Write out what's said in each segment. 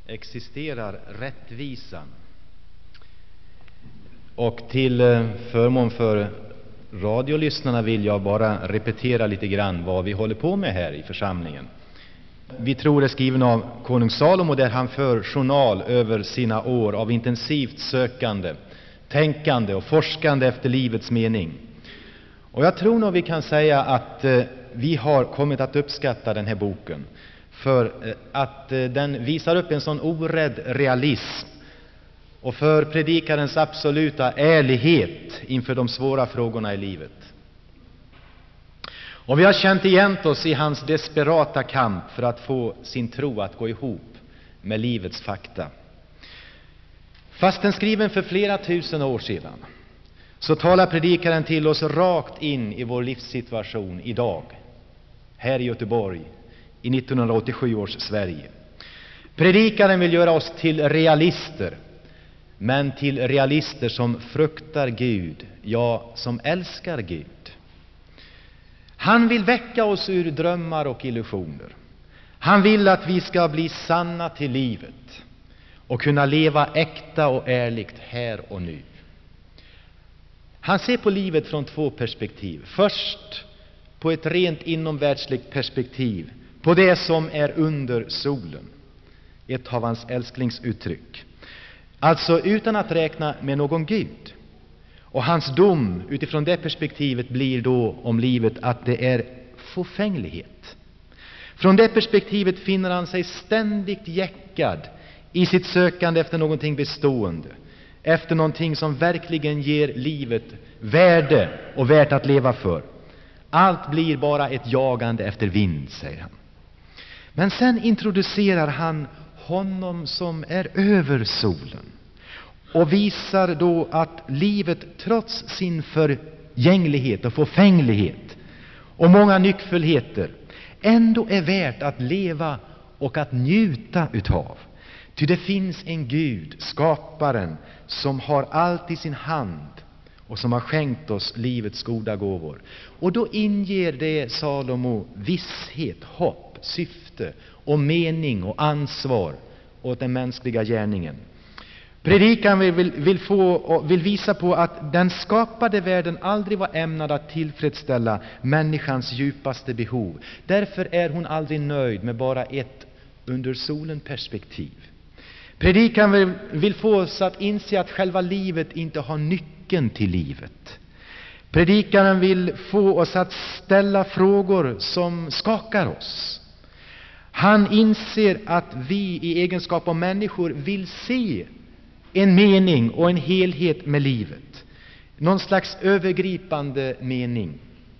existerar rättvisan. Och till förmån för radiolyssnarna vill jag bara repetera lite grann vad vi håller på med här i församlingen. Vi tror är skriven av konung Salomo, där han för journal över sina år av intensivt sökande, tänkande och forskande efter livets mening. Och jag tror nog vi kan säga att vi har kommit att uppskatta den här boken för att den visar upp en sån orädd realism och för predikarens absoluta ärlighet inför de svåra frågorna i livet. Och vi har känt igen oss i hans desperata kamp för att få sin tro att gå ihop med livets fakta. Fast den skriven för flera tusen år sedan, så talar predikaren till oss rakt in i vår livssituation idag, här i Göteborg, i 1987 års Sverige. Predikaren vill göra oss till realister, men till realister som fruktar Gud, ja, som älskar Gud. Han vill väcka oss ur drömmar och illusioner. Han vill att vi ska bli sanna till livet och kunna leva äkta och ärligt här och nu. Han ser på livet från två perspektiv. Först på ett rent inomvärldsligt perspektiv, på det som är under solen. Ett av hans älsklingsuttryck. Alltså utan att räkna med någon Gud. Och hans dom utifrån det perspektivet blir då om livet att det är fåfänglighet. Från det perspektivet finner han sig ständigt jäckad i sitt sökande efter någonting bestående. Efter någonting som verkligen ger livet värde och värt att leva för. Allt blir bara ett jagande efter vind, säger han. Men sen introducerar han honom som är över solen. Och visar då att livet trots sin förgänglighet och förfänglighet och många nyckfullheter ändå är värt att leva och att njuta utav. Ty det finns en Gud, skaparen, som har allt i sin hand och som har skänkt oss livets goda gåvor. Och då inger det Salomo visshet, hopp, syfte och mening och ansvar åt den mänskliga gärningen. Predikan vill visa på att den skapade världen aldrig var ämnad att tillfredsställa människans djupaste behov. Därför är hon aldrig nöjd med bara ett under solen perspektiv. Predikan vill få oss att inse att själva livet inte har nyckeln till livet. Predikaren vill få oss att ställa frågor som skakar oss. Han inser att vi i egenskap av människor vill se en mening och en helhet med livet. Någon slags övergripande mening.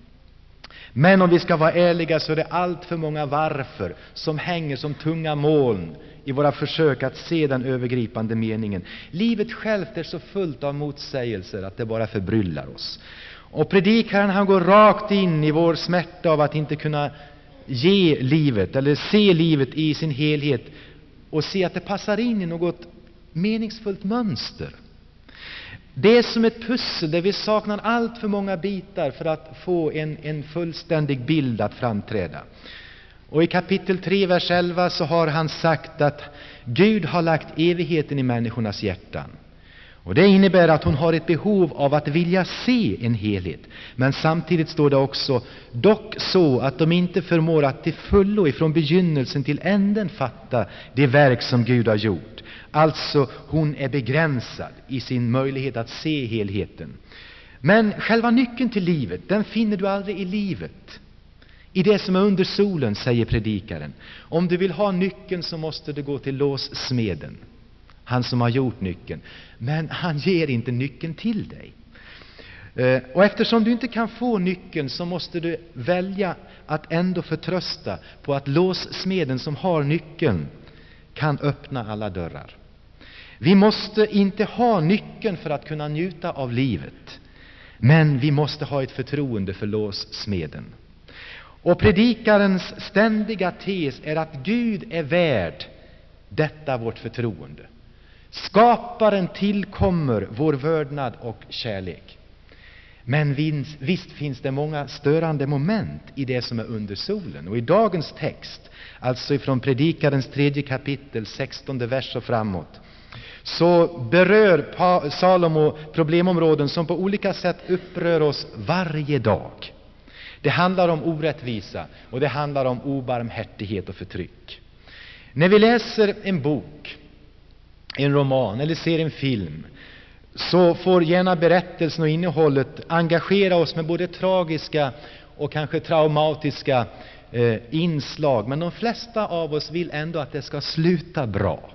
Men om vi ska vara ärliga så är det allt för många varför som hänger som tunga moln i våra försök att se den övergripande meningen. Livet självt är så fullt av motsägelser att det bara förbryllar oss. Och predikaren han går rakt in i vår smärta av att inte kunna ge livet eller se livet i sin helhet och se att det passar in i något meningsfullt mönster. Det är som ett pussel där vi saknar allt för många bitar för att få en fullständig bild att framträda. Och i kapitel 3, vers 11 så har han sagt att Gud har lagt evigheten i människornas hjärtan. Och det innebär att hon har ett behov av att vilja se en helhet. Men samtidigt står det också, dock så att de inte förmår att till fullo ifrån begynnelsen till änden fatta det verk som Gud har gjort. Alltså hon är begränsad i sin möjlighet att se helheten. Men själva nyckeln till livet, den finner du aldrig i livet. I det som är under solen, säger predikaren. Om du vill ha nyckeln så måste du gå till låssmeden. Han som har gjort nyckeln. Men han ger inte nyckeln till dig. Och eftersom du inte kan få nyckeln så måste du välja att ändå förtrösta på att låssmeden som har nyckeln kan öppna alla dörrar. Vi måste inte ha nyckeln för att kunna njuta av livet. Men vi måste ha ett förtroende för låssmeden. Och predikarens ständiga tes är att Gud är värd detta vårt förtroende. Skaparen tillkommer vår vördnad och kärlek. Men visst finns det många störande moment i det som är under solen. Och i dagens text, alltså ifrån Predikarens 3 kapitel, 16 vers och framåt, så berör Salomo problemområden som på olika sätt upprör oss varje dag. Det handlar om orättvisa och det handlar om obarmhärtighet och förtryck. När vi läser en bok, en roman eller ser en film, så får gärna berättelsen och innehållet engagera oss med både tragiska och kanske traumatiska inslag. Men de flesta av oss vill ändå att det ska sluta bra.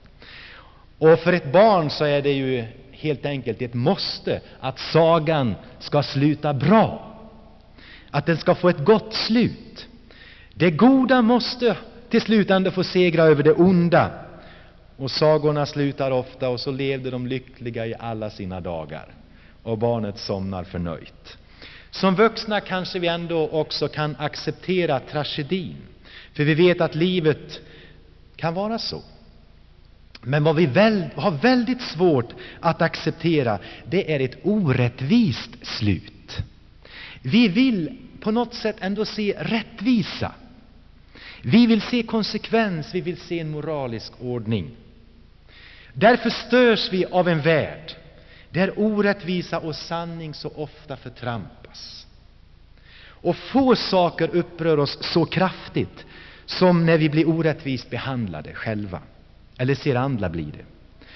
Och för ett barn så är det ju helt enkelt ett måste att sagan ska sluta bra. Att den ska få ett gott slut. Det goda måste till slut ändå få segra över det onda. Och sagorna slutar ofta och så levde de lyckliga i alla sina dagar. Och barnet somnar förnöjt. Som vuxna kanske vi ändå också kan acceptera tragedin. För vi vet att livet kan vara så. Men vad vi har väldigt svårt att acceptera, det är ett orättvist slut. Vi vill på något sätt ändå se rättvisa. Vi vill se konsekvens, vi vill se en moralisk ordning. Därför störs vi av en värld där orättvisa och sanning så ofta förtrampas. Och få saker upprör oss så kraftigt som när vi blir orättvist behandlade själva. Eller ser andra bli det.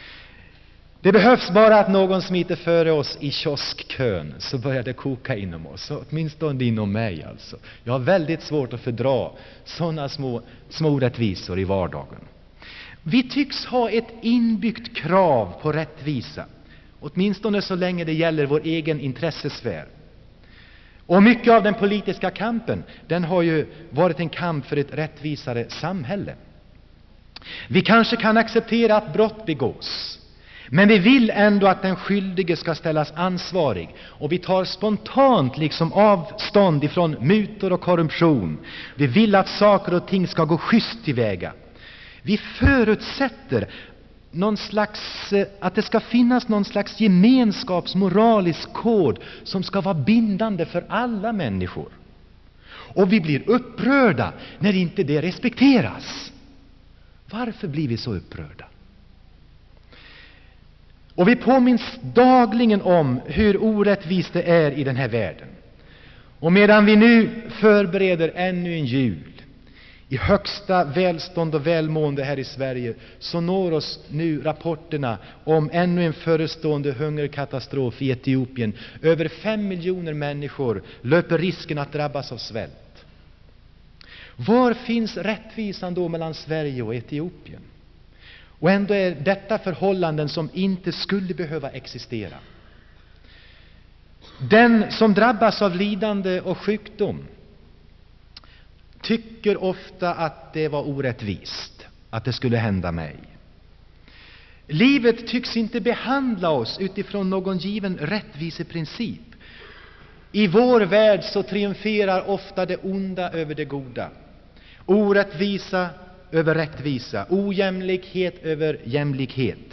Det behövs bara att någon smiter före oss i kioskkön så börjar det koka inom oss. Åtminstone inom mig alltså. Jag har väldigt svårt att fördra sådana små orättvisor i vardagen. Vi tycks ha ett inbyggt krav på rättvisa. Åtminstone så länge det gäller vår egen intressesfär. Och mycket av den politiska kampen, den har ju varit en kamp för ett rättvisare samhälle. Vi kanske kan acceptera att brott begås. Men vi vill ändå att den skyldige ska ställas ansvarig. Och vi tar spontant liksom avstånd ifrån mutor och korruption. Vi vill att saker och ting ska gå schysst tillväga. Vi förutsätter att det ska finnas någon slags gemenskapsmoralisk kod som ska vara bindande för alla människor. Och vi blir upprörda när inte det respekteras. Varför blir vi så upprörda? Och vi påminns dagligen om hur orättvist det är i den här världen. Och medan vi nu förbereder ännu en jul i högsta välstånd och välmående här i Sverige, så når oss nu rapporterna om ännu en förestående hungerkatastrof i Etiopien. Över 5 miljoner människor löper risken att drabbas av svält. Var finns rättvisan då mellan Sverige och Etiopien? Och ändå är detta förhållanden som inte skulle behöva existera. Den som drabbas av lidande och sjukdom tycker ofta att det var orättvist att det skulle hända mig. Livet tycks inte behandla oss utifrån någon given rättviseprincip. I vår värld så triumferar ofta det onda över det goda. Orättvisa över rättvisa, ojämlikhet över jämlikhet.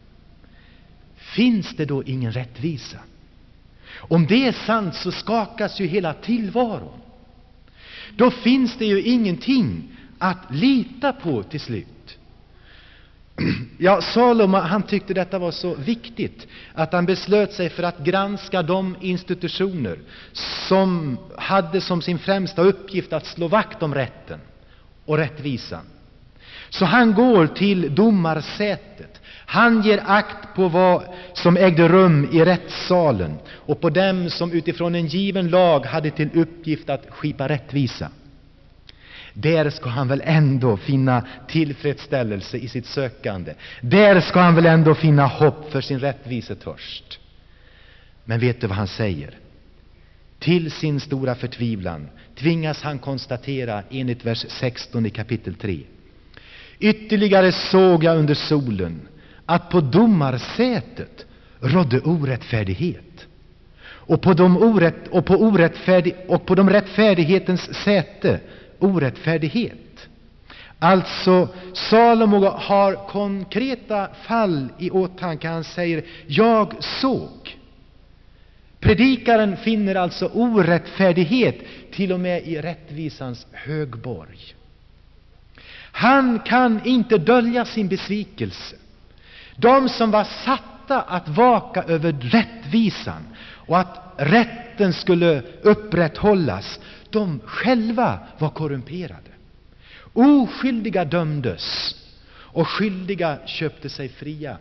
Finns det då ingen rättvisa? Om det är sant så skakas ju hela tillvaron. Då finns det ju ingenting att lita på till slut. Ja, Salomo, han tyckte detta var så viktigt att han beslöt sig för att granska de institutioner som hade som sin främsta uppgift att slå vakt om rätten och rättvisan. Så han går till domarsätet. Han ger akt på vad som ägde rum i rättssalen och på dem som utifrån en given lag hade till uppgift att skipa rättvisa. Där ska han väl ändå finna tillfredsställelse i sitt sökande. Där ska han väl ändå finna hopp för sin rättvisetörst. Men vet du vad han säger? Till sin stora förtvivlan tvingas han konstatera enligt vers 16 i kapitel 3. Ytterligare såg jag under solen att på domarsätet rådde orättfärdighet. Och på de rättfärdighetens säte orättfärdighet. Alltså Salomo har konkreta fall i åtanke. Han säger, jag såg. Predikaren finner alltså orättfärdighet till och med i rättvisans högborg. Han kan inte dölja sin besvikelse. De som var satta att vaka över rättvisan och att rätten skulle upprätthållas, de själva var korrumperade. Oskyldiga dömdes och skyldiga köpte sig fria.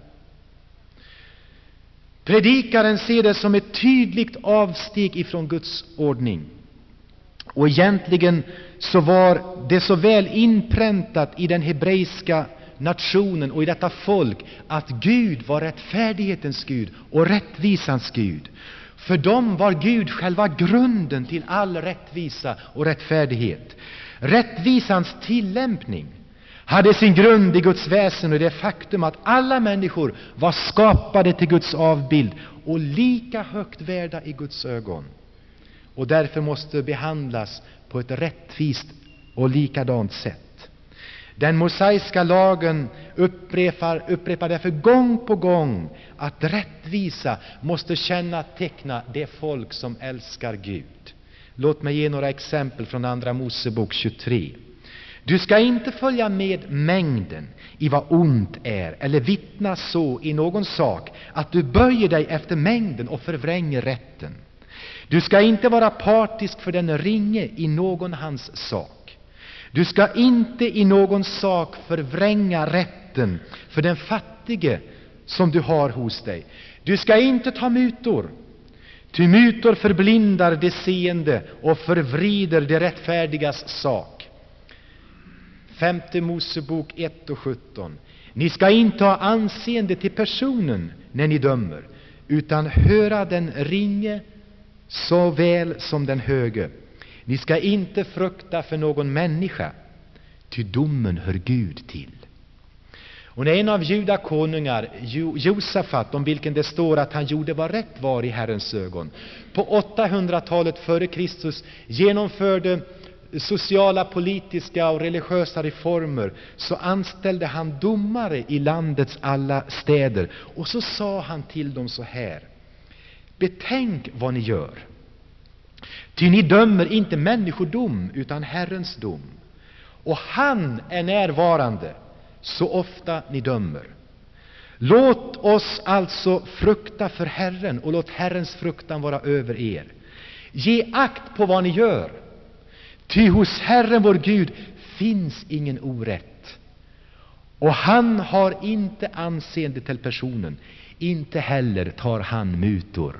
Predikaren ser det som ett tydligt avsteg ifrån Guds ordning. Och egentligen så var det så väl inpräntat i den hebreiska nationen och i detta folk att Gud var rättfärdighetens Gud och rättvisans Gud. För dem var Gud själva grunden till all rättvisa och rättfärdighet. Rättvisans tillämpning hade sin grund i Guds väsen och det faktum att alla människor var skapade till Guds avbild och lika högt värda i Guds ögon. Och därför måste behandlas på ett rättvist och likadant sätt. Den mosaiska lagen upprepar därför gång på gång att rättvisa måste känneteckna det folk som älskar Gud. Låt mig ge några exempel från Andra Mosebok 23. Du ska inte följa med mängden i vad ont är eller vittna så i någon sak att du böjer dig efter mängden och förvränger rätten. Du ska inte vara partisk för den ringe i någon hans sak. Du ska inte i någon sak förvränga rätten för den fattige som du har hos dig. Du ska inte ta mutor. Ty mutor förblindar det seende och förvrider det rättfärdigas sak. 5 Mosebok 1:17. Ni ska inte ha anseende till personen när ni dömer, utan höra den ringe så väl som den höge. Ni ska inte frukta för någon människa, ty domen hör Gud till. Och när en av judakonungar, Josafat, om vilken det står att han gjorde vad rätt var i Herrens ögon, på 800-talet före Kristus genomförde sociala, politiska och religiösa reformer, så anställde han domare i landets alla städer. Och så sa han till dem så här: betänk vad ni gör. Ty ni dömer inte människodom utan Herrens dom. Och han är närvarande så ofta ni dömer. Låt oss alltså frukta för Herren och låt Herrens fruktan vara över er. Ge akt på vad ni gör. Ty hos Herren vår Gud finns ingen orätt. Och han har inte anseende till personen. Inte heller tar han mutor.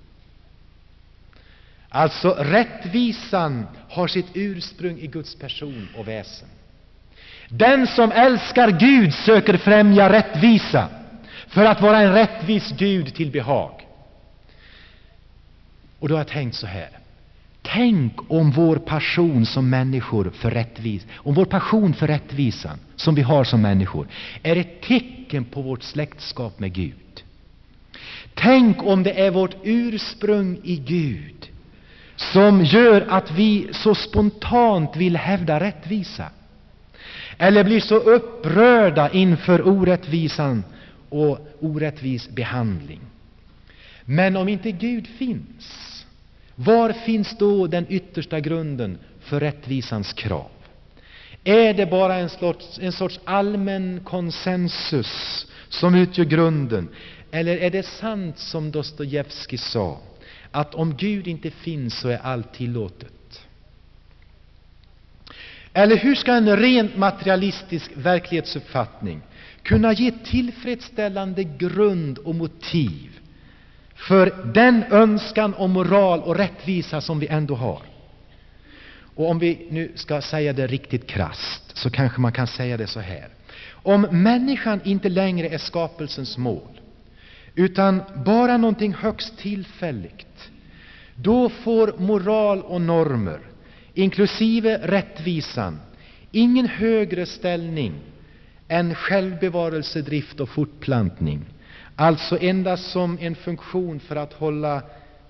Alltså rättvisan har sitt ursprung i Guds person och väsen. Den som älskar Gud söker främja rättvisa för att vara en rättvis Gud till behag. Och då har jag tänkt så här: tänk om vår passion som människor för om vår passion för rättvisan som vi har som människor är ett tecken på vårt släktskap med Gud. Tänk om det är vårt ursprung i Gud som gör att vi så spontant vill hävda rättvisa, eller blir så upprörda inför orättvisan och orättvis behandling. Men om inte Gud finns, var finns då den yttersta grunden för rättvisans krav? Är det bara en sorts allmän konsensus som utgör grunden? Eller är det sant som Dostojevskij sa, att om Gud inte finns så är allt tillåtet? Eller hur ska en rent materialistisk verklighetsuppfattning kunna ge tillfredsställande grund och motiv för den önskan om moral och rättvisa som vi ändå har? Och om vi nu ska säga det riktigt krasst, så kanske man kan säga det så här: om människan inte längre är skapelsens mål utan bara någonting högst tillfälligt, då får moral och normer, inklusive rättvisan, ingen högre ställning än självbevarelsedrift och fortplantning. Alltså endast som en funktion för att hålla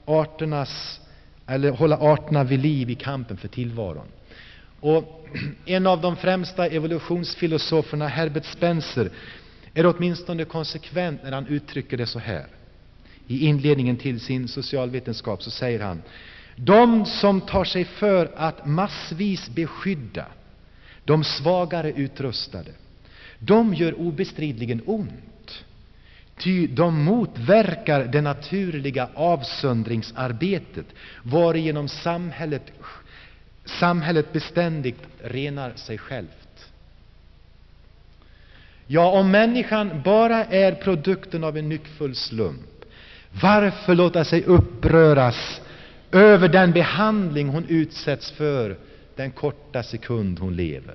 arterna vid liv i kampen för tillvaron. Och en av de främsta evolutionsfilosoferna, Herbert Spencer, är åtminstone konsekvent när han uttrycker det så här: I inledningen till sin socialvetenskap så säger han: de som tar sig för att massvis beskydda de svagare utrustade, de gör obestridligen ont, ty de motverkar det naturliga avsöndringsarbetet, varigenom samhället beständigt renar sig självt. Ja, om människan bara är produkten av en nyckfull slump, varför låta sig uppröras över den behandling hon utsätts för den korta sekund hon lever?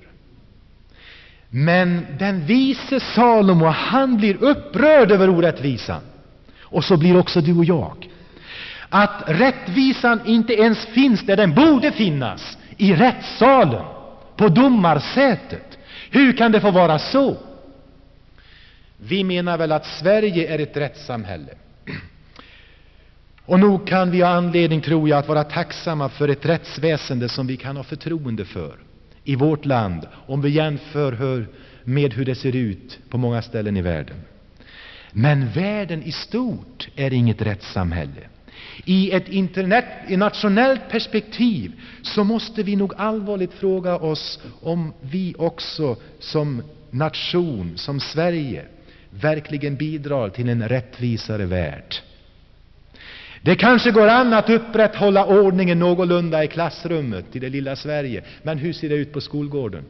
Men den vise Salomo, han blir upprörd över orättvisan. Och så blir också du och jag. Att rättvisan inte ens finns där den borde finnas, i rättssalen, på domarsätet. Hur kan det få vara så? Vi menar väl att Sverige är ett rättssamhälle. Och nog kan vi ha anledning, tror jag, att vara tacksamma för ett rättsväsende som vi kan ha förtroende för i vårt land, om vi jämför med hur det ser ut på många ställen i världen. Men världen i stort är inget rättssamhälle. I ett internationellt perspektiv så måste vi nog allvarligt fråga oss om vi också som nation, som Sverige, verkligen bidrar till en rättvisare värld. Det kanske går an att upprätthålla ordningen någorlunda i klassrummet i det lilla Sverige, men hur ser det ut på skolgården?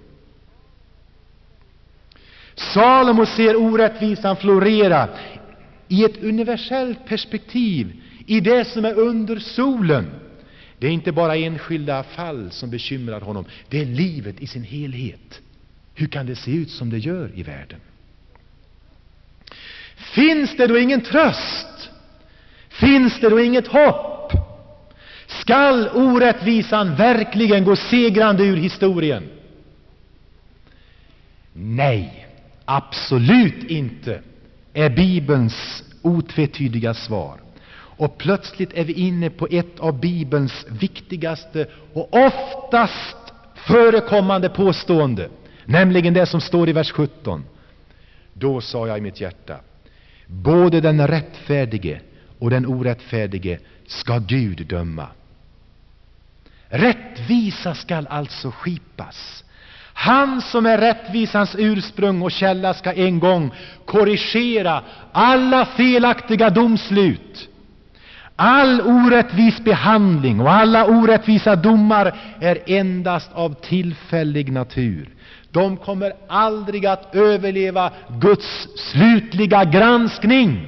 Salomo ser orättvisan florera i ett universellt perspektiv, i det som är under solen. Det är inte bara enskilda fall som bekymrar honom, det är livet i sin helhet. Hur kan det se ut som det gör i världen? Finns det då ingen tröst? Finns det då inget hopp? Skall orättvisan verkligen gå segrande ur historien? Nej, absolut inte, är Bibelns otvetydiga svar. Och plötsligt är vi inne på ett av Bibelns viktigaste och oftast förekommande påstående, nämligen det som står i vers 17. Då sa jag i mitt hjärta: både den rättfärdige och den orättfärdige ska Gud döma. Rättvisa skall alltså skipas. Han som är rättvisans ursprung och källa ska en gång korrigera alla felaktiga domslut. All orättvis behandling och alla orättvisa domar är endast av tillfällig natur. De kommer aldrig att överleva Guds slutliga granskning.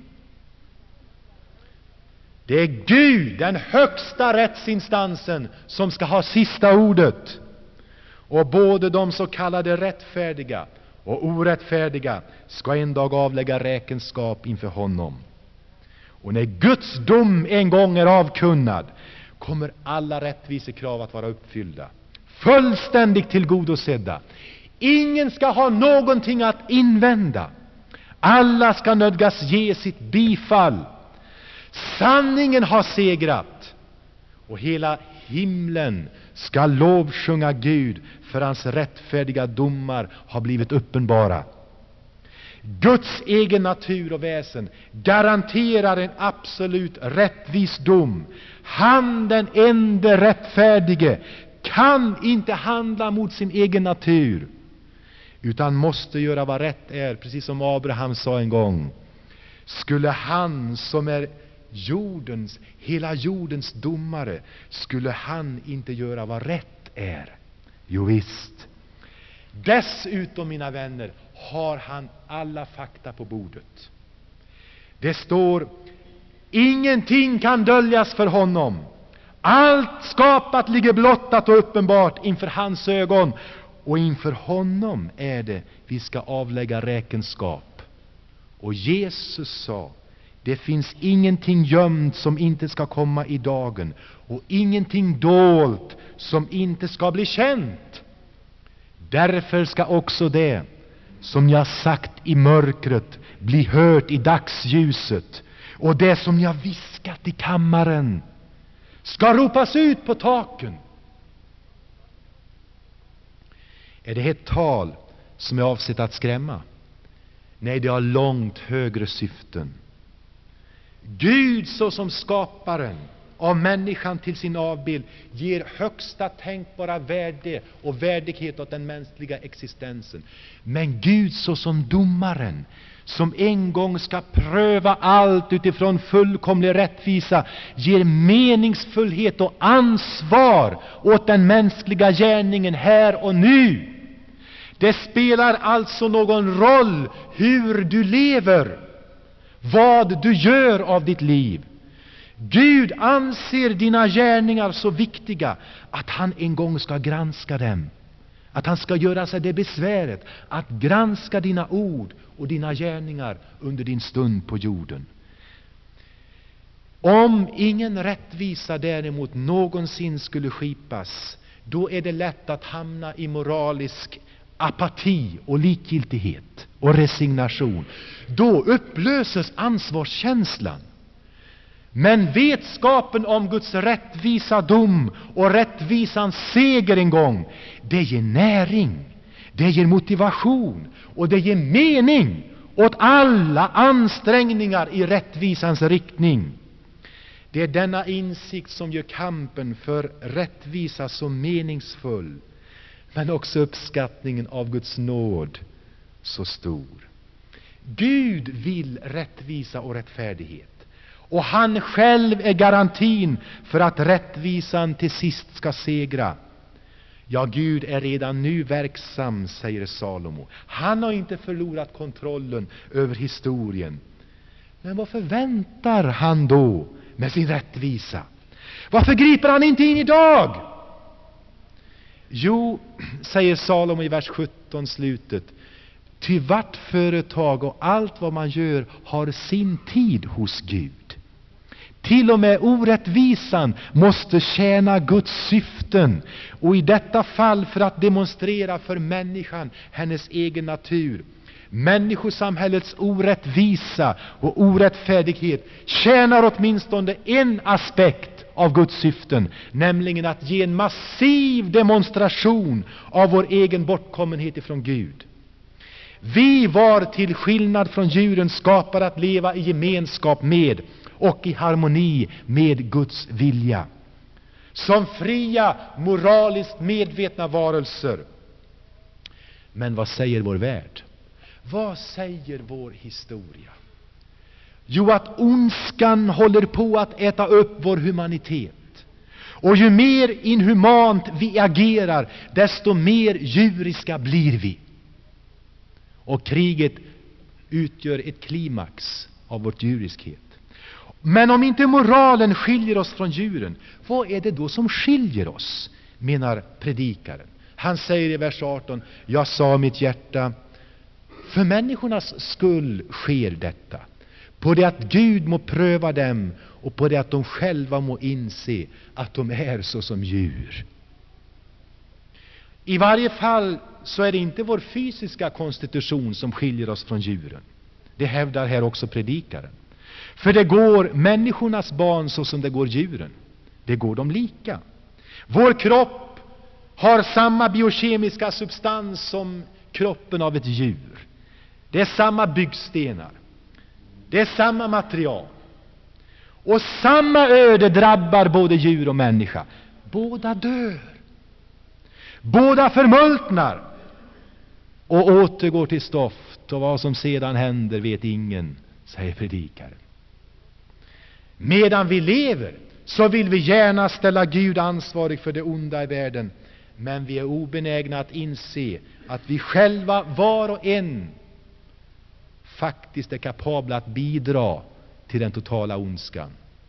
Det är Gud, den högsta rättsinstansen, som ska ha sista ordet. Och både de så kallade rättfärdiga och orättfärdiga ska en dag avlägga räkenskap inför honom. Och när Guds dom en gång är avkunnad, kommer alla rättvisekrav att vara uppfyllda, fullständigt tillgodosedda. Ingen ska ha någonting att invända. Alla ska nödgas ge sitt bifall. Sanningen har segrat, och hela himlen ska lovsjunga Gud, för hans rättfärdiga domar har blivit uppenbara. Guds egen natur och väsen garanterar en absolut rättvis dom. Han, den ende rättfärdige, kan inte handla mot sin egen natur, utan måste göra vad rätt är, precis som Abraham sa en gång. Skulle han som är hela jordens domare, skulle han inte göra vad rätt är? Jo visst. Dessutom, mina vänner, har han alla fakta på bordet. Det står: ingenting kan döljas för honom. Allt skapat ligger blottat och uppenbart inför hans ögon, och inför honom är det vi ska avlägga räkenskap. Och Jesus sa: det finns ingenting gömt som inte ska komma i dagen, och ingenting dolt som inte ska bli känt. Därför ska också det som jag sagt i mörkret bli hört i dagsljuset, och det som jag viskat i kammaren ska ropas ut på taken. Är det ett tal som är avsett att skrämma? Nej, det har långt högre syften. Gud såsom skaparen av människan till sin avbild ger högsta tänkbara värde och värdighet åt den mänskliga existensen. Men Gud såsom domaren, som en gång ska pröva allt utifrån fullkomlig rättvisa, ger meningsfullhet och ansvar åt den mänskliga gärningen här och nu. Det spelar alltså någon roll hur du lever, vad du gör av ditt liv. Gud anser dina gärningar så viktiga att han en gång ska granska dem. Att han ska göra sig det besväret att granska dina ord och dina gärningar under din stund på jorden. Om ingen rättvisa däremot någonsin skulle skipas, då är det lätt att hamna i moralisk apati och likgiltighet och resignation. Då upplöses ansvarskänslan. Men vetskapen om Guds rättvisa dom och rättvisans seger en gång, det ger näring, det ger motivation och det ger mening åt alla ansträngningar i rättvisans riktning. Det är denna insikt som gör kampen för rättvisa så meningsfull, men också uppskattningen av Guds nåd så stor. Gud vill rättvisa och rättfärdighet. Och han själv är garantin för att rättvisan till sist ska segra. Ja, Gud är redan nu verksam, säger Salomo. Han har inte förlorat kontrollen över historien. Men varför väntar han då med sin rättvisa? Varför griper han inte in idag? Jo, säger Salomo i vers 17 slutet, ty vart företag och allt vad man gör har sin tid hos Gud. Till och med orättvisan måste tjäna Guds syften, och i detta fall för att demonstrera för människan hennes egen natur. Människosamhällets orättvisa och orättfärdighet tjänar åtminstone en aspekt av Guds syften, nämligen att ge en massiv demonstration av vår egen bortkommenhet ifrån Gud. Vi var till skillnad från djuren skapade att leva i gemenskap med och i harmoni med Guds vilja. Som fria, moraliskt medvetna varelser. Men vad säger vår värld? Vad säger vår historia? Jo, att ondskan håller på att äta upp vår humanitet. Och ju mer inhumant vi agerar, desto mer djuriska blir vi. Och kriget utgör ett klimax av vår djuriskhet. Men om inte moralen skiljer oss från djuren, vad är det då som skiljer oss, menar predikaren? Han säger i vers 18, jag sa mitt hjärta, för människornas skull sker detta. På det att Gud må pröva dem och på det att de själva må inse att de är så som djur. I varje fall så är det inte vår fysiska konstitution som skiljer oss från djuren. Det hävdar här också predikaren. För det går människornas barn så som det går djuren. Det går dem lika. Vår kropp har samma biokemiska substans som kroppen av ett djur. Det är samma byggstenar. Det är samma material. Och samma öde drabbar både djur och människa. Båda dör. Båda förmultnar och återgår till stoft, och vad som sedan händer vet ingen, säger predikaren. Medan vi lever så vill vi gärna ställa Gud ansvarig för det onda i världen, men vi är obenägna att inse att vi själva, var och en, faktiskt är kapabla att bidra till den totala ondskan.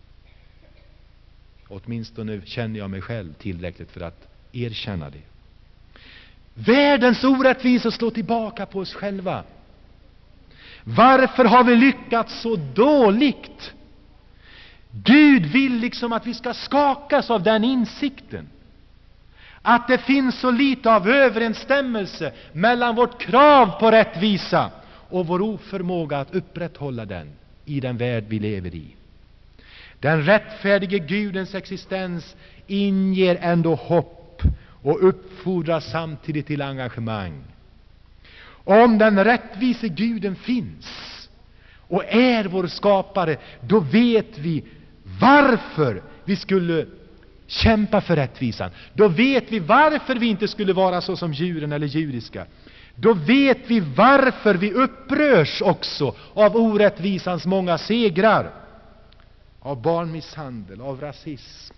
Åtminstone känner jag mig själv tillräckligt för att erkänna det. Världens orättvisa slår tillbaka på oss själva. Varför har vi lyckats så dåligt? Gud vill liksom att vi ska skakas av den insikten. Att det finns så lite av överensstämmelse mellan vårt krav på rättvisa och vår oförmåga att upprätthålla den i den värld vi lever i. Den rättfärdige Gudens existens inger ändå hopp och uppfordrar samtidigt till engagemang. Om den rättvise Guden finns och är vår skapare, då vet vi varför vi skulle kämpa för rättvisan. Då vet vi varför vi inte skulle vara så som djuren eller djuriska. Då vet vi varför vi upprörs också av orättvisans många segrar. Av barnmisshandel, av rasism.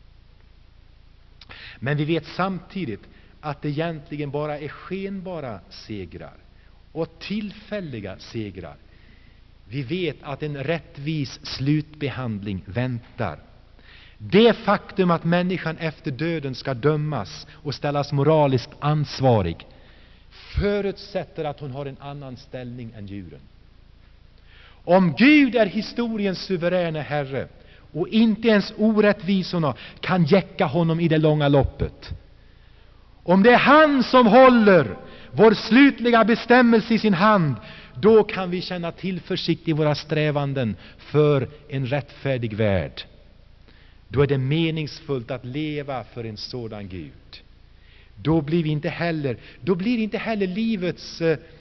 Men vi vet samtidigt att det egentligen bara är skenbara segrar och tillfälliga segrar. Vi vet att en rättvis slutbehandling väntar. Det faktum att människan efter döden ska dömas och ställas moraliskt ansvarig förutsätter att hon har en annan ställning än djuren. Om Gud är historiens suveräna herre och inte ens orättvisorna kan jäcka honom i det långa loppet, om det är han som håller vår slutliga bestämmelse i sin hand, då kan vi känna tillförsikt i våra strävanden för en rättfärdig värld. Då är det meningsfullt att leva för en sådan Gud. Då blir inte heller livets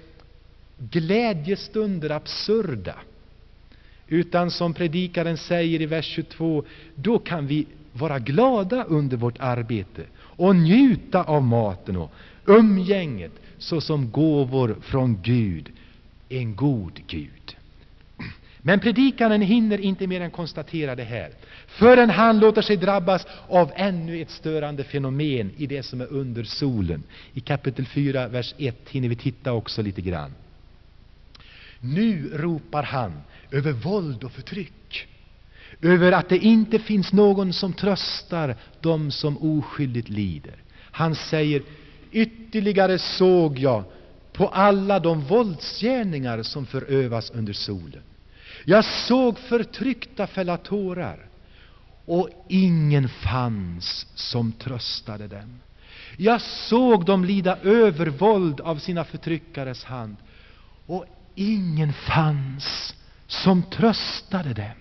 glädjestunder absurda. Utan som predikaren säger i vers 22, då kan vi vara glada under vårt arbete och njuta av maten och umgänget såsom gåvor från Gud, en god Gud. Men predikaren hinner inte mer än konstatera det här, förrän han låter sig drabbas av ännu ett störande fenomen i det som är under solen. I kapitel 4, vers 1 hinner vi titta också lite grann. Nu ropar han över våld och förtryck, över att det inte finns någon som tröstar dem som oskyldigt lider. Han säger, ytterligare såg jag på alla de våldsgärningar som förövas under solen. Jag såg förtryckta fälla tårar, och ingen fanns som tröstade dem. Jag såg dem lida övervåld av sina förtryckares hand, och ingen fanns som tröstade dem.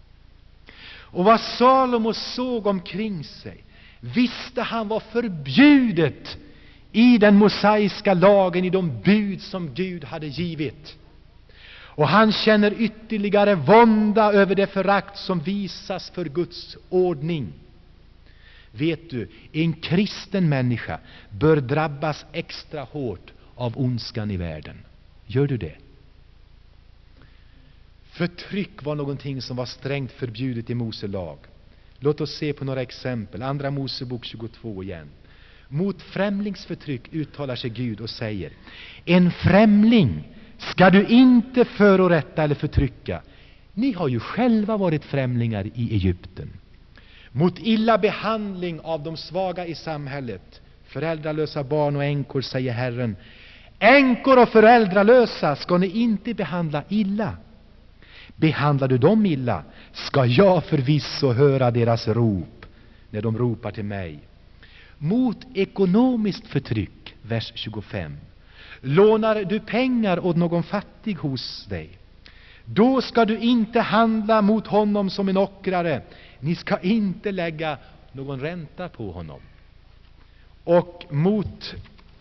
Och vad Salomo såg omkring sig visste han var förbjudet i den mosaiska lagen, i de bud som Gud hade givit. Och han känner ytterligare vånda över det förakt som visas för Guds ordning. Vet du, en kristen människa bör drabbas extra hårt av ondskan i världen. Gör du det? Förtryck var någonting som var strängt förbjudet i Mose lag. Låt oss se på några exempel. Andra Mosebok 22 igen. Mot främlingsförtryck uttalar sig Gud och säger: en främling ska du inte förorätta eller förtrycka. Ni har ju själva varit främlingar i Egypten. Mot illa behandling av de svaga i samhället, föräldralösa barn och änkor, säger Herren: änkor och föräldralösa ska ni inte behandla illa. Behandlar du dem illa, ska jag förvisso höra deras rop när de ropar till mig. Mot ekonomiskt förtryck, vers 25. Lånar du pengar åt någon fattig hos dig, då ska du inte handla mot honom som en ockrare. Ni ska inte lägga någon ränta på honom. Och mot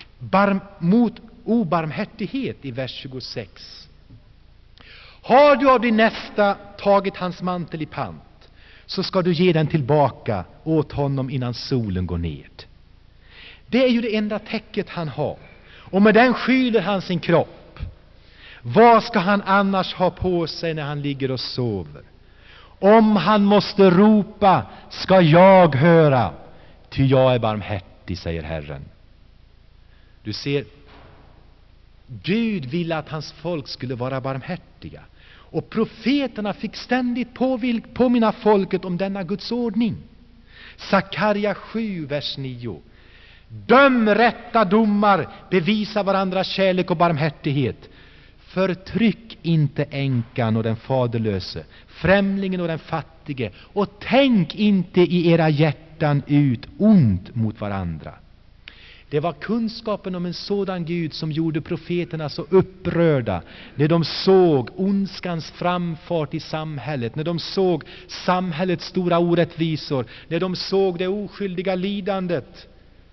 obarmhärtighet i vers 26. Har du av din nästa tagit hans mantel i pant, så ska du ge den tillbaka åt honom innan solen går ned. Det är ju det enda täcket han har, och med den skyler han sin kropp. Vad ska han annars ha på sig när han ligger och sover? Om han måste ropa, ska jag höra, ty jag är barmhärtig, säger Herren. Du ser, Gud ville att hans folk skulle vara barmhärtiga. Och profeterna fick ständigt påminna folket om denna Guds ordning. Sakarja 7, vers 9. Döm rätta domar, bevisa varandra kärlek och barmhärtighet. Förtryck inte änkan och den faderlöse, främlingen och den fattige, och tänk inte i era hjärtan ut ont mot varandra. Det var kunskapen om en sådan Gud som gjorde profeterna så upprörda när de såg ondskans framfart i samhället, när de såg samhällets stora orättvisor, när de såg det oskyldiga lidandet.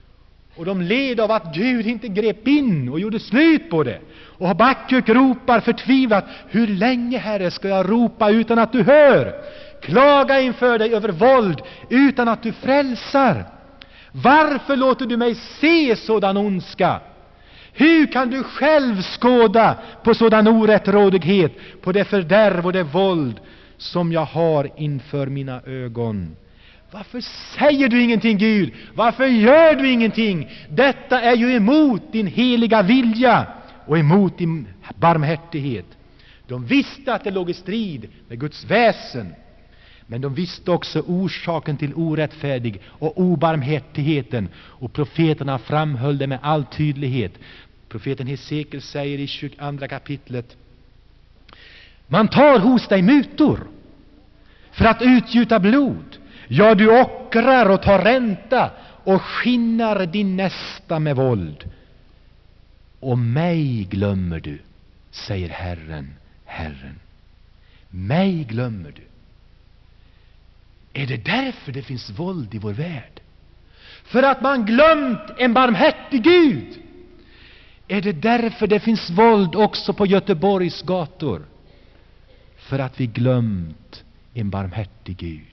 Och de led av att Gud inte grep in och gjorde slut på det. Och Habakuk ropar förtvivlat: hur länge, Herre, ska jag ropa utan att du hör? Klaga inför dig över våld utan att du frälsar. Varför låter du mig se sådan ondska? Hur kan du själv skåda på sådan orättrådighet, på det fördärv och det våld som jag har inför mina ögon? Varför säger du ingenting, Gud? Varför gör du ingenting? Detta är ju emot din heliga vilja och emot din barmhärtighet. De visste att det låg i strid med Guds väsen, men de visste också orsaken till orättfärdig och obarmhärtigheten, och profeterna framhöll det med all tydlighet. Profeten Hesekiel säger i 22 kapitlet: man tar hos dig mutor för att utgjuta blod. Ja, du ockrar och tar ränta och skinnar din nästa med våld. Och mig glömmer du, säger Herren, Herren. Mig glömmer du. Är det därför det finns våld i vår värld? För att man glömt en barmhärtig Gud? Är det därför det finns våld också på Göteborgs gator? För att vi glömt en barmhärtig Gud.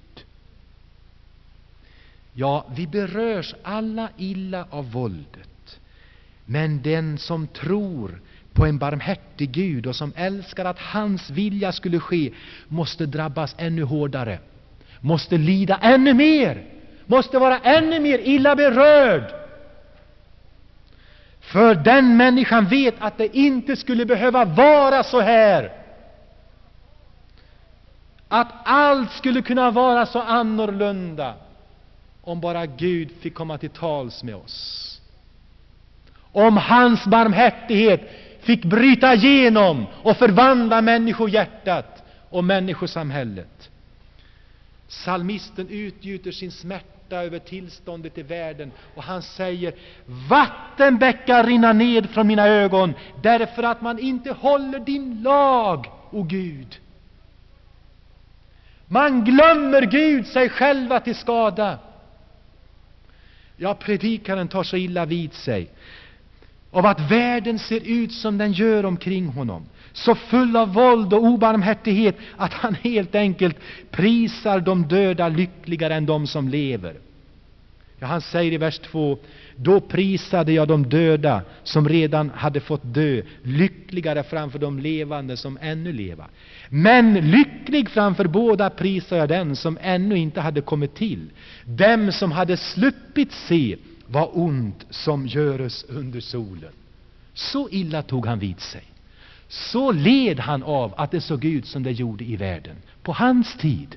Ja, vi berörs alla illa av våldet. Men den som tror på en barmhärtig Gud och som älskar att hans vilja skulle ske, måste drabbas ännu hårdare. Måste lida ännu mer. Måste vara ännu mer illa berörd. För den människan vet att det inte skulle behöva vara så här. Att allt skulle kunna vara så annorlunda om bara Gud fick komma till tals med oss. Om hans barmhärtighet fick bryta igenom och förvandla människohjärtat och människosamhället. Psalmisten utgjuter sin smärta över tillståndet i världen, och han säger: vattenbäckar rinna ned från mina ögon därför att man inte håller din lag, o Gud. Man glömmer Gud sig själva till skada. Ja, predikaren tar så illa vid sig av att världen ser ut som den gör omkring honom, så full av våld och obarmhärtighet, att han helt enkelt prisar de döda lyckligare än de som lever. Ja, han säger i vers 2: då prisade jag de döda som redan hade fått dö, lyckligare framför de levande som ännu leva. Men lycklig framför båda prisar jag den som ännu inte hade kommit till, dem som hade sluppit se vad ont som göres under solen. Så illa tog han vid sig. Så led han av att det såg ut som det gjorde i världen på hans tid.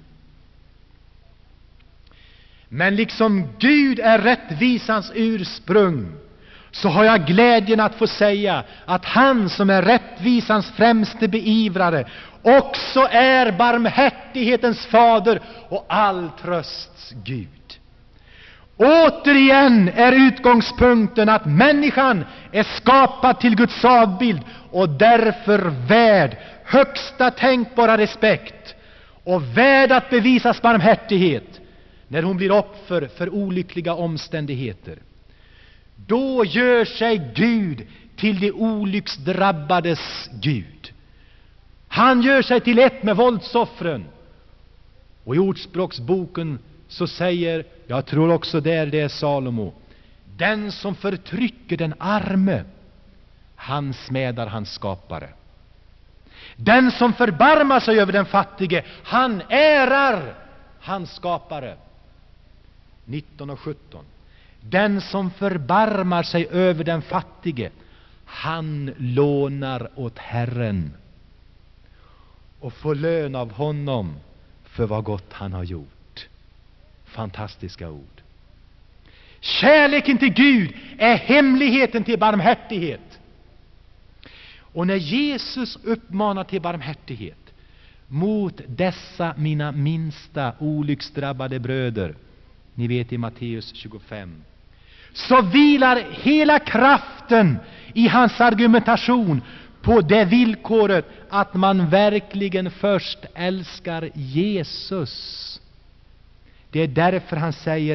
Men liksom Gud är rättvisans ursprung, så har jag glädjen att få säga att han som är rättvisans främste beivrare också är barmhärtighetens fader och all trösts Gud. Återigen är utgångspunkten att människan är skapad till Guds avbild och därför värd högsta tänkbara respekt och värd att bevisas barmhärtighet när hon blir offer för olyckliga omständigheter. Då gör sig Gud till de olycksdrabbades Gud. Han gör sig till ett med våldsoffren. Och i Ordspråksboken så säger, jag tror också det är Salomo: den som förtrycker den arme, han smädar hans skapare. Den som förbarmar sig över den fattige, han ärar hans skapare. 19:17. Den som förbarmar sig över den fattige, han lånar åt Herren och får lön av honom för vad gott han har gjort. Fantastiska ord. Kärleken till Gud är hemligheten till barmhärtighet. Och när Jesus uppmanar till barmhärtighet mot dessa mina minsta olycksdrabbade bröder, ni vet i Matteus 25, så vilar hela kraften i hans argumentation på det villkoret att man verkligen först älskar Jesus. Det är därför han säger: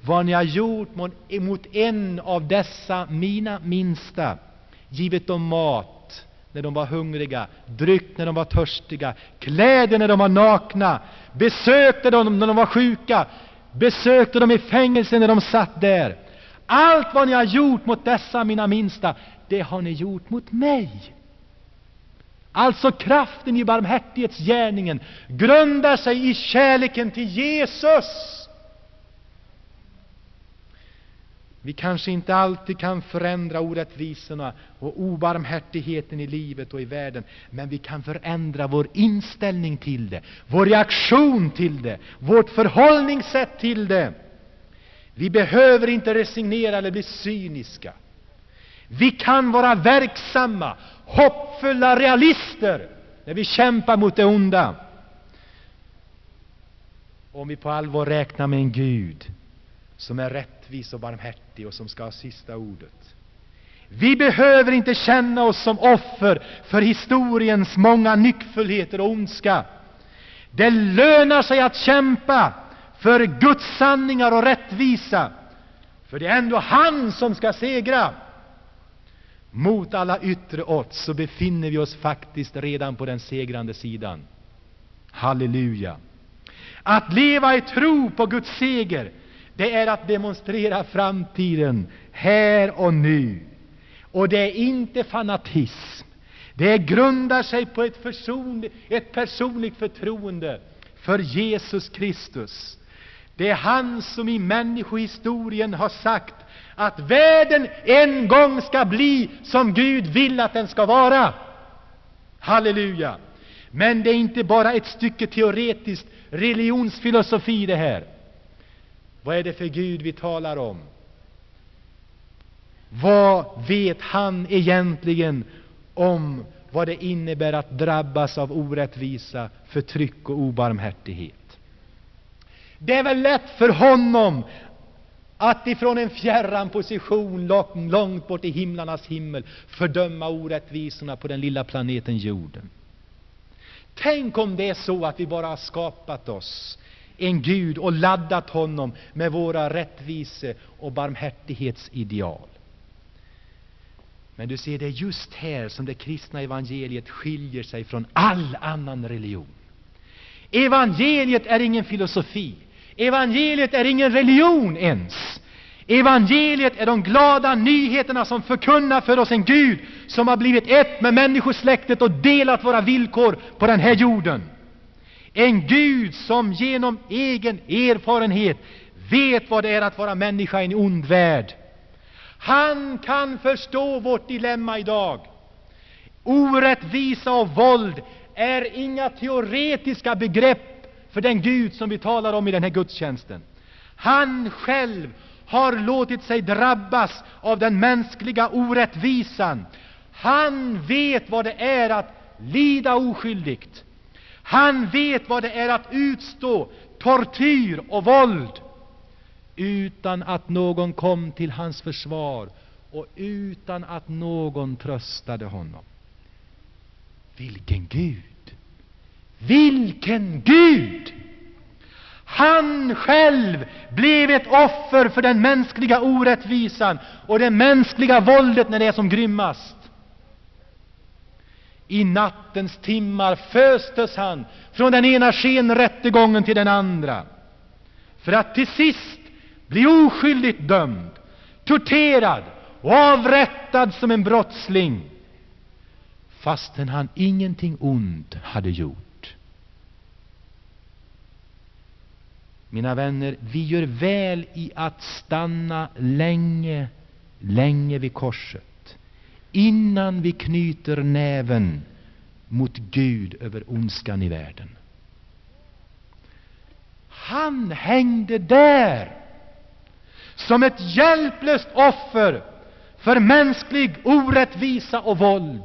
vad ni har gjort mot en av dessa mina minsta, givit dem mat när de var hungriga, dryck när de var törstiga, kläder när de var nakna, besökte dem när de var sjuka, besökte dem i fängelse när de satt där. Allt vad ni har gjort mot dessa mina minsta, det har ni gjort mot mig. Alltså kraften i barmhärtighetsgärningen grundar sig i kärleken till Jesus. Vi kanske inte alltid kan förändra orättvisorna och obarmhärtigheten i livet och i världen, men vi kan förändra vår inställning till det, vår reaktion till det, vårt förhållningssätt till det. Vi behöver inte resignera eller bli cyniska. Vi kan vara verksamma, hoppfulla realister när vi kämpar mot det onda. Om vi på allvar räknar med en Gud som är rättvis och barmhärtig och som ska ha sista ordet. Vi behöver inte känna oss som offer för historiens många nyckfullheter och ondska. Det lönar sig att kämpa för Guds sanningar och rättvisa, för det är ändå han som ska segra. Mot alla yttre odds så befinner vi oss faktiskt redan på den segrande sidan. Halleluja! Att leva i tro på Guds seger, det är att demonstrera framtiden här och nu. Och det är inte fanatism. Det grundar sig på ett personligt förtroende för Jesus Kristus. Det är han som i människohistorien har sagt att världen en gång ska bli som Gud vill att den ska vara. Halleluja! Men det är inte bara ett stycke teoretisk religionsfilosofi det här. Vad är det för Gud vi talar om? Vad vet han egentligen om vad det innebär att drabbas av orättvisa, förtryck och obarmhärtighet? Det är väl lätt för honom att ifrån en fjärran position långt bort i himlarnas himmel fördöma orättvisorna på den lilla planeten jorden. Tänk om det är så att vi bara har skapat oss en Gud och laddat honom med våra rättvise- och barmhärtighetsideal. Men du ser, det är just här som det kristna evangeliet skiljer sig från all annan religion. Evangeliet är ingen filosofi. Evangeliet är ingen religion ens. Evangeliet är de glada nyheterna som förkunnar för oss en Gud som har blivit ett med människosläktet och delat våra villkor på den här jorden. En Gud som genom egen erfarenhet vet vad det är att vara människa i en ond värld. Han kan förstå vårt dilemma idag. Orättvisa och våld är inga teoretiska begrepp för den Gud som vi talar om i den här gudstjänsten. Han själv har låtit sig drabbas av den mänskliga orättvisan. Han vet vad det är att lida oskyldigt. Han vet vad det är att utstå tortyr och våld utan att någon kom till hans försvar och utan att någon tröstade honom. Vilken Gud! Vilken Gud! Han själv blev ett offer för den mänskliga orättvisan och det mänskliga våldet när det är som grymmast. I nattens timmar föstes han från den ena skenrättegången till den andra, för att till sist bli oskyldigt dömd, torterad och avrättad som en brottsling, fastän han ingenting ont hade gjort. Mina vänner, vi gör väl i att stanna länge, länge vid korset, innan vi knyter näven mot Gud över ondskan i världen. Han hängde där som ett hjälplöst offer för mänsklig orättvisa och våld.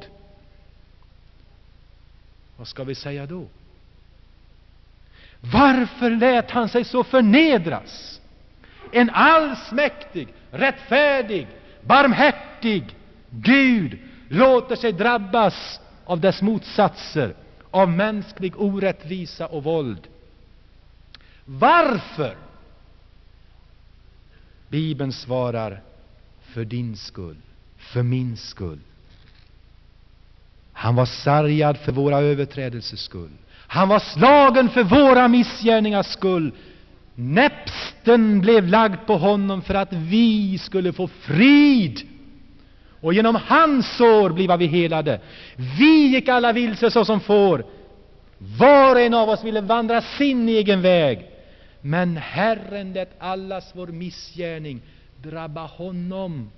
Vad ska vi säga då? Varför lät han sig så förnedras? En allsmäktig, rättfärdig, barmhärtig Gud låter sig drabbas av dess motsatser, av mänsklig orättvisa och våld. Varför? Bibeln svarar: för din skull, för min skull. Han var sargad för våra överträdelsers skull. Han var slagen för våra missgärningars skull. Näpsten blev lagd på honom för att vi skulle få frid. Och genom hans sår blev vi helade. Vi gick alla vilse så som får. Var och en av oss ville vandra sin egen väg. Men Herren lät allas vår missgärning drabba honom.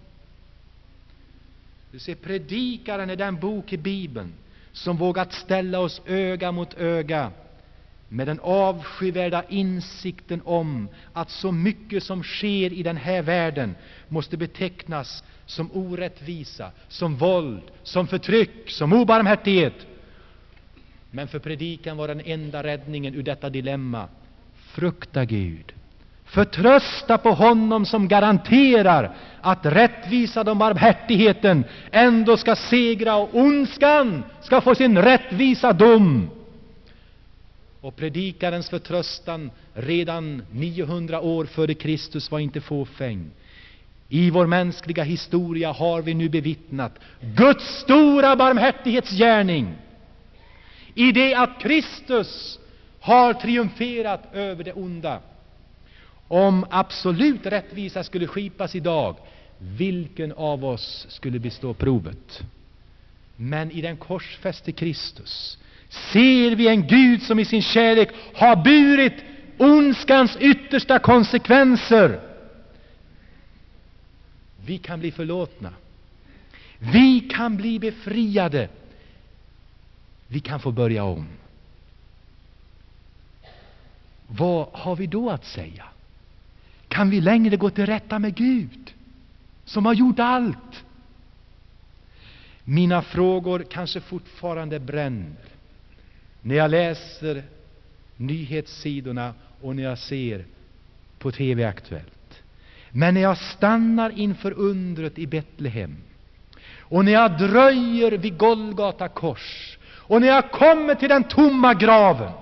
Du ser, Predikaren är den bok i Bibeln som vågat ställa oss öga mot öga med den avskyvärda insikten om att så mycket som sker i den här världen måste betecknas som orättvisa, som våld, som förtryck, som obarmhärtighet. Men för predikan var den enda räddningen ur detta dilemma: frukta Gud. Förtrösta på honom som garanterar att rättvisan och barmhärtigheten ändå ska segra och ondskan ska få sin rättvisa dom. Och predikarens förtröstan redan 900 år före Kristus var inte fåfäng. I vår mänskliga historia har vi nu bevittnat Guds stora barmhärtighetsgärning i det att Kristus har triumferat över det onda. Om absolut rättvisa skulle skipas idag, vilken av oss skulle bestå provet? Men i den korsfäste Kristus ser vi en Gud som i sin kärlek har burit ondskans yttersta konsekvenser. Vi kan bli förlåtna. Vi kan bli befriade. Vi kan få börja om. Vad har vi då att säga? Kan vi längre gå till rätta med Gud som har gjort allt? Mina frågor kanske fortfarande bränner när jag läser nyhetssidorna och när jag ser på TV Aktuellt. Men när jag stannar inför undret i Betlehem och när jag dröjer vid Golgata kors och när jag kommer till den tomma graven,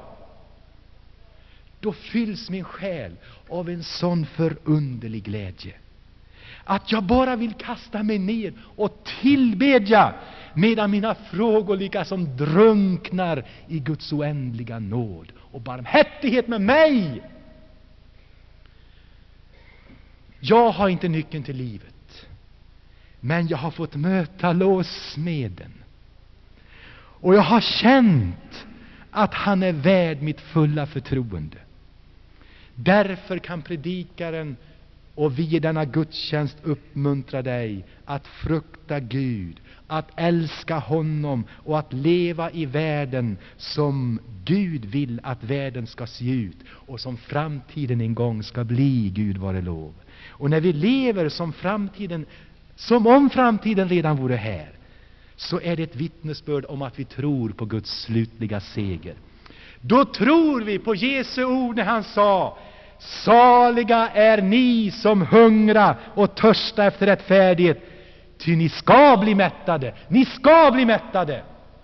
då fylls min själ av en sån förunderlig glädje att jag bara vill kasta mig ner och tillbedja, medan mina frågor lika som drunknar i Guds oändliga nåd och barmhärtighet med mig. Jag har inte nyckeln till livet, men jag har fått möta låssmeden, och jag har känt att han är värd mitt fulla förtroende. Därför kan predikaren och vi i denna gudstjänst uppmuntra dig att frukta Gud, att älska honom och att leva i världen som Gud vill att världen ska se ut och som framtiden en gång ska bli, Gud vare lov. Och när vi lever som om framtiden redan vore här, så är det ett vittnesbörd om att vi tror på Guds slutliga seger. Då tror vi på Jesu ord när han sa: saliga är ni som hungrar och törstar efter rättfärdighet, ty ni ska bli mättade. Ni ska bli mättade.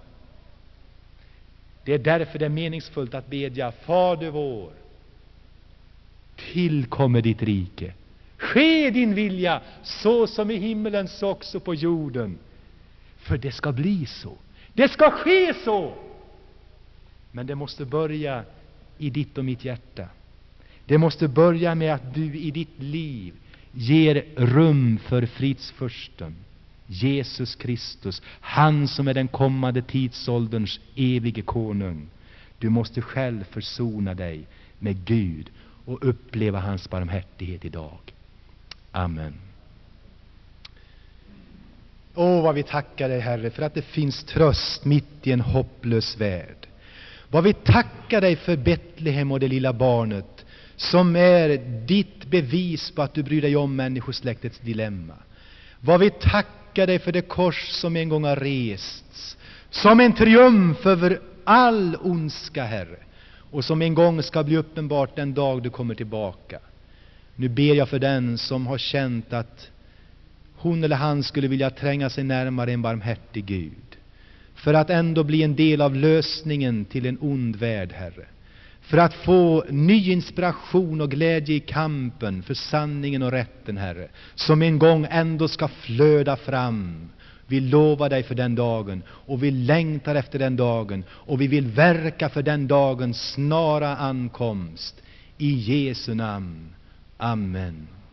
Det är därför det är meningsfullt att bedja: Fader vår, tillkommer ditt rike. Ske din vilja så som i himmelen så också på jorden. För det ska bli så. Det ska ske så. Men det måste börja i ditt och mitt hjärta. Det måste börja med att du i ditt liv ger rum för fridsfursten, Jesus Kristus, han som är den kommande tidsålderns evige konung. Du måste själv försona dig med Gud och uppleva hans barmhärtighet idag. Amen. Vad vi tackar dig, Herre, för att det finns tröst mitt i en hopplös värld. Vad vi tackar dig för Betlehem och det lilla barnet, som är ditt bevis på att du bryr dig om människosläktets dilemma. Vad vi tackar dig för det kors som en gång har rests som en triumf över all ondska, Herre, och som en gång ska bli uppenbart den dag du kommer tillbaka. Nu ber jag för den som har känt att hon eller han skulle vilja tränga sig närmare en barmhärtig Gud, för att ändå bli en del av lösningen till en ond värld, Herre. för att få ny inspiration och glädje i kampen för sanningen och rätten, Herre, som en gång ändå ska flöda fram. Vi lovar dig för den dagen, och vi längtar efter den dagen, och vi vill verka för den dagens snara ankomst. I Jesu namn. Amen.